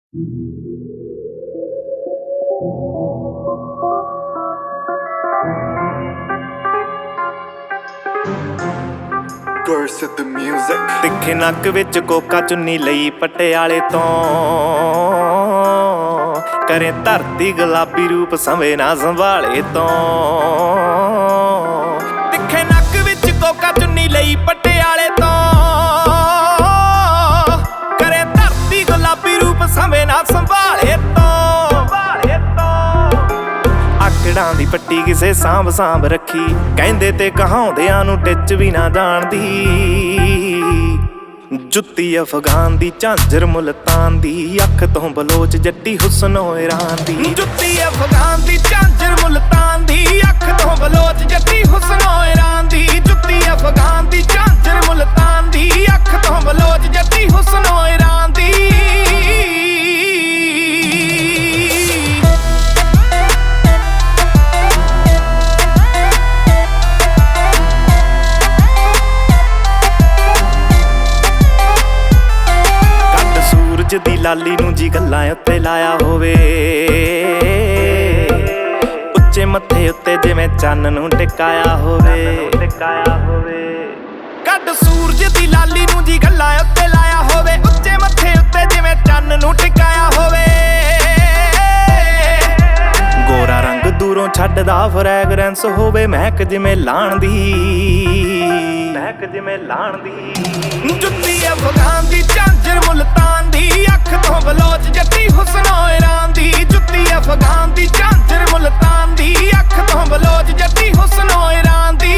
ਤਿੱਖੇ ਨੱਕ ਵਿੱਚ ਕੋਕਾ ਚੁੰਨੀ ਲਈ ਪਟਿਆਲੇ ਤੋਂ, ਕਰੇ ਧਰਤੀ ਗੁਲਾਬੀ ਰੂਪ ਸੰਵੇ ਨਾ ਸੰਭਾਲੇ ਤੋਂ। ਤਿੱਖੇ ਨੱਕ ਵਿੱਚ ਕੋਕਾ ਚੁੰਨੀ ਲਈ ਪਟਿਆਲੇ ਤੋਂ, ਕਰੇ ਧਰਤੀ ਗੁਲਾਬੀ ਰੂਪ ਸੰਵੇ ਨਾ ਸੰਭਾਲੇ ਤੋਂ। ਆਕੜਾਂ ਦੀ ਪੱਟੀ ਕਿਸੇ ਸਾਂਭ ਸਾਂਭ ਰੱਖੀ, ਕਹਿੰਦੇ ਤੇ ਕਹਾਉਂਦਿਆਂ ਨੂੰ ਟਿੱਚ ਵੀ ਨਾ ਜਾਣਦੀ। ਜੁੱਤੀ ਅਫਗਾਨ ਦੀ, ਝਾਂਜਰ ਮੁਲਤਾਨ ਦੀ, ਅੱਖ ਤੋਂ ਬਲੋਚ ਜੱਟੀ ਹੁਸਨ ਇਰਾਨ ਦੀ। ਜੁੱਤੀ ਅਫਗਾਨ ਦੀ, ਝਾਂਜਰ ਮੁਲਤਾਨ ਦੀ, ਅੱਖ ਤੋਂ ਬਲੋਚ ਜੱਟੀ ਹੁਸਨ ਇਰਾਨ ਦੀ। ਜੁੱਤੀ ਅਫਗਾਨ ਦੀ, ਝਾਂਜਰ ਮੁਲਤਾਨ ਦੀ, ਅੱਖ ਤੋਂ ਬਲੋਚ ਜੱਟੀ ਹੁਸਨ ਇਰਾਨ ਦੀ। ਦੀ ਲਾਲੀ ਨੂੰ ਜੀ ਗੱਲਾਂ ਉੱਤੇ ਲਾਇਆ ਹੋਵੇ, ਉੱਚੇ ਮੱਥੇ ਉੱਤੇ ਜਿਵੇਂ ਚੰਨ ਨੂੰ ਟਿਕਾਇਆ ਹੋਵੇ। ਕੱਢ ਸੂਰਜ ਦੀ ਲਾਲੀ ਨੂੰ ਜੀ ਗੱਲਾਂ ਉੱਤੇ ਲਾਇਆ ਹੋਵੇ, ਉੱਚੇ ਮੱਥੇ ਉੱਤੇ ਜਿਵੇਂ ਚੰਨ ਨੂੰ ਟਿਕਾਇਆ ਹੋਵੇ। ਗੋਰਾ ਰੰਗ ਦੂਰੋਂ ਛੱਡਦਾ ਫਰੈਗਰੈਂਸ ਹੋਵੇ, ਮਹਿਕ ਜਿਵੇਂ ਲਾਣ ਦੀ, ਮਹਿਕ ਜਿਵੇਂ ਲਾਣ ਦੀ। ਜੁੱਤੀ ਅਫਗਾਨ ਦੀ, ਝਾਂਜਰ ਮੁਲਤਾਨ ਦੀ, ਅੱਖ ਤੋਂ ਬਲੋਚ ਜੱਟੀ ਹੁਸਨ ਇਰਾਨ ਦੀ। ਜੁੱਤੀ ਅਫਗਾਨ ਦੀ, ਝਾਂਜਰ ਮੁਲਤਾਨ ਦੀ, ਅੱਖ ਤੋਂ ਬਲੋਚ ਜੱਟੀ ਹੁਸਨ ਇਰਾਨ ਦੀ।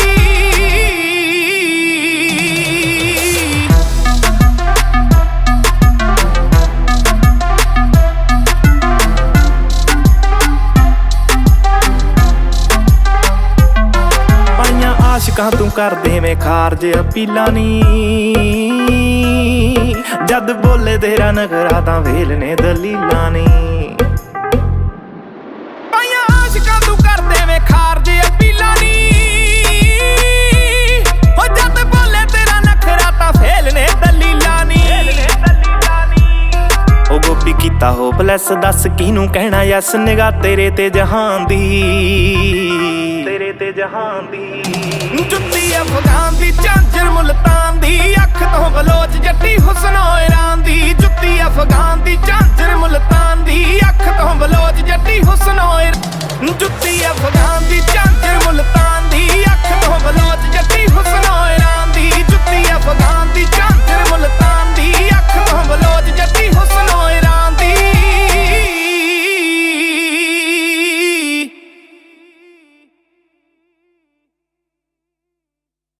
ਪਾਈਆਂ ਆਸ਼ਕਾਂ ਤੂੰ ਕਰ ਦੇਵੇਂ ਖਾਰਜ ਅਪੀਲਾਂ ਨੀ, ਜਦ ਬੋਲੇ ਤੇਰਾ ਨਖਰਾ ਤਾਂ ਵੇਲ ਨੇ ਦਲੀਲਾਂ ਨੀ। ਪਾਈਆਂ ਆਸ਼ਕਾਂ ਤੂੰ ਕਰ ਦੇਵੇਂ ਖਾਰਜ ਅਪੀਲਾਂ ਨੀ, ਹੋ ਜਦ ਬੋਲੇ ਤੇਰਾ ਨਖਰਾ ਤਾਂ ਵੇਲ ਨੇ ਦਲੀਲਾਂ ਨੀ। ਉਹ ਗੋਪੀ ਕੀਤਾ ਹੋਪਲੈਸ, ਦੱਸ ਕਿਹਨੂੰ ਕਹਿਣਾ ਯੈਸ, ਨਿਗਾਹ ਤੇਰੇ ਤੇ ਜਹਾਨ ਦੀ, ਤੇਰੇ ਤੇ ਜਹਾਨ ਦੀ। ਜੁੱਤੀ ਅਫਗਾਨ ਦੀ, ਝਾਂਜਰ ਮੁਲਤਾਨ ਦੀ, ਅੱਖ ਤੋਂ ਬਲੋਚ ਜੱਟੀ ਹੁਸਨ ਇਰਾਨ ਦੀ। ਜੁੱਤੀ ਅਫਗਾਨ ਦੀ,